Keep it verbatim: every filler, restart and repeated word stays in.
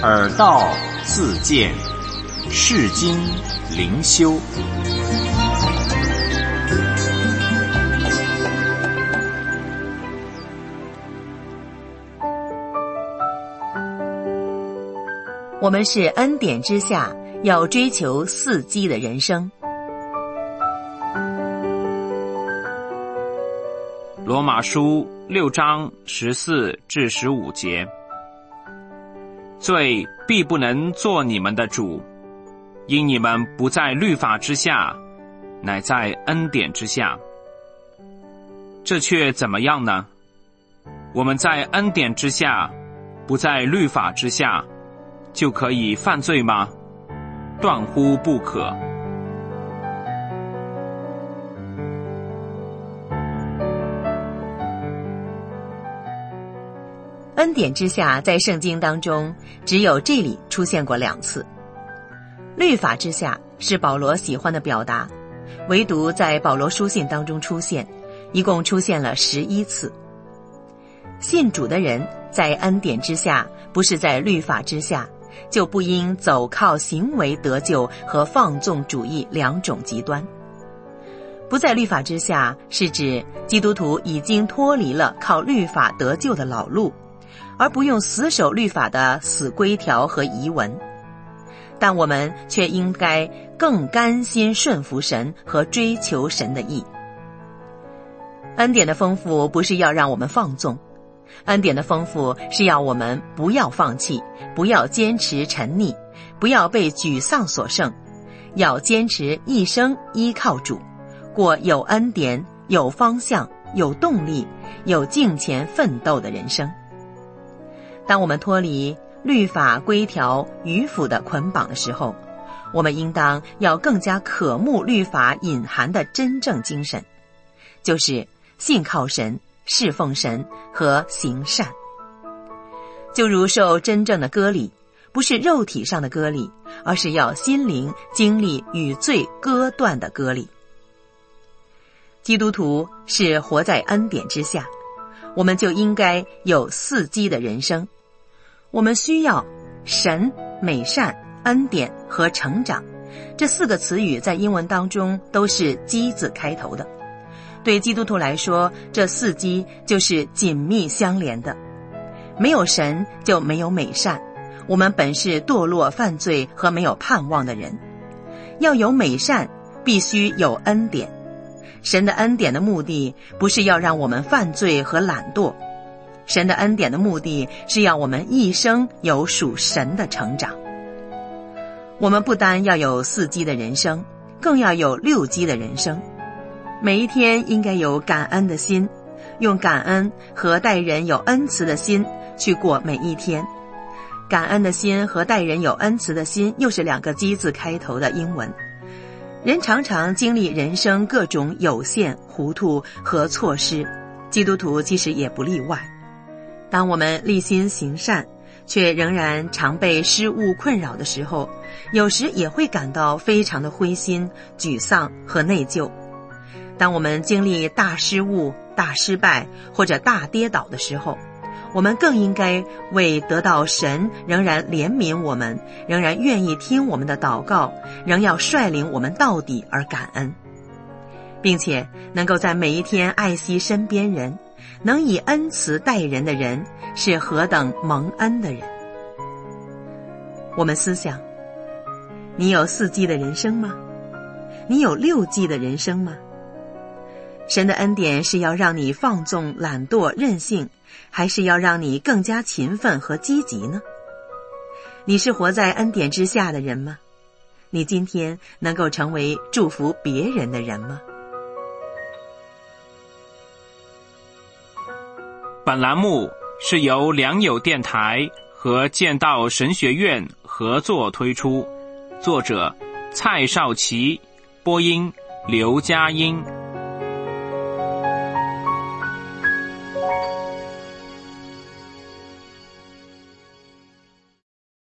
耳道自见，世经灵修。 我们是恩典之下要追求四基的人生。 罗马书六章十四至十五节，罪必不能做你们的主，因你们不在律法之下，乃在恩典之下。这却怎么样呢？我们在恩典之下，不在律法之下，就可以犯罪吗？断乎不可。 恩典之下在圣经当中只有这里出现过两次。律法之下是保罗喜欢的表达，唯独在保罗书信当中出现，一共出现了十一次。信主的人在恩典之下，不是在律法之下，就不应走靠行为得救和放纵主义两种极端。不在律法之下是指基督徒已经脱离了靠律法得救的老路，而不用死守律法的死规条和遗文，但我们却应该更甘心顺服神和追求神的义。恩典的丰富不是要让我们放纵，恩典的丰富是要我们不要放弃，不要坚持沉溺，不要被沮丧所胜，要坚持一生依靠主，过有恩典、有方向、有动力、有敬虔奋斗的人生。当我们脱离律法规条迂腐的捆绑的时候，我们应当要更加渴慕律法隐含的真正精神，就是信靠神、侍奉神和行善。就如受真正的割礼，不是肉体上的割礼，而是要心灵经历与罪割断的割礼。基督徒是活在恩典之下，我们就应该有四基的人生。我们需要神、美善、恩典和成长，这四个词语在英文当中都是基字开头的。对基督徒来说，这四基就是紧密相连的。没有神就没有美善，我们本是堕落犯罪和没有盼望的人。要有美善，必须有恩典。神的恩典的目的不是要让我们犯罪和懒惰，神的恩典的目的是要我们一生有属神的成长。我们不单要有四基的人生，更要有六基的人生。每一天应该有感恩的心，用感恩和待人有恩慈的心去过每一天。感恩的心和待人有恩慈的心又是两个基字开头的英文。人常常经历人生各种有限、糊涂和错失，基督徒其实也不例外。当我们立心行善，却仍然常被失误困扰的时候，有时也会感到非常的灰心、沮丧和内疚。当我们经历大失误、大失败或者大跌倒的时候，我们更应该为得到神仍然怜悯我们，仍然愿意听我们的祷告，仍要率领我们到底而感恩，并且能够在每一天爱惜身边人，能以恩慈待人的人是何等蒙恩的人。我们思想，你有四基的人生吗？你有六基的人生吗？神的恩典是要让你放纵懒惰任性，还是要让你更加勤奋和积极呢？你是活在恩典之下的人吗？你今天能够成为祝福别人的人吗？ 本栏目是由良友电台和建道神学院合作推出，作者蔡少琪，播音刘佳音。